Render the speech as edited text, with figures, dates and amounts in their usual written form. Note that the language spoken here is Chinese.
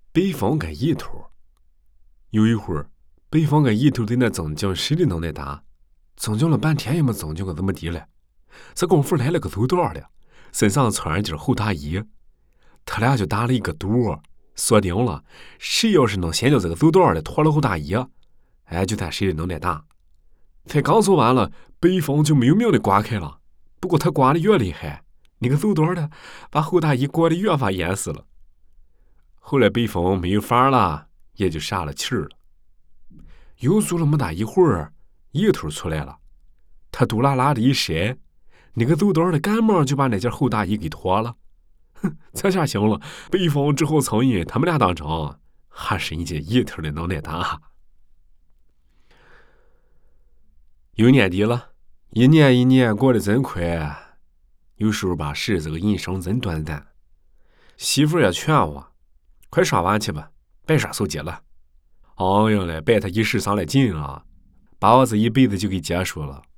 北方跟一头。有一会儿，北方跟一头在那争讲谁的能耐大，争讲了半天也没争讲个怎么地了。这功夫来了个走道的，身上穿着件厚大衣，他俩就打了一个赌，锁定了，谁要是能先叫这个走道的脱了厚大衣，就看谁的能耐大。才刚说完了，北方就没有命的刮开了，不过他刮的越厉害，那个走道的把厚大衣刮得越发严实了。后来北风没有法了，也就傻了气儿了。又坐了没大一会儿，一头出来了，他嘟啦啦的一筛，那个走道的赶忙就把那件厚大衣给脱了。这下行了，北风只好承认他们俩当真还是人家一头的能耐大。又年底了，一年一年过得真快，有时候吧是这个人生真短暂。媳妇也劝我，快刷完去吧，别刷手机了。哎呀嘞，别他一时上来劲了，把我这一辈子就给结束了。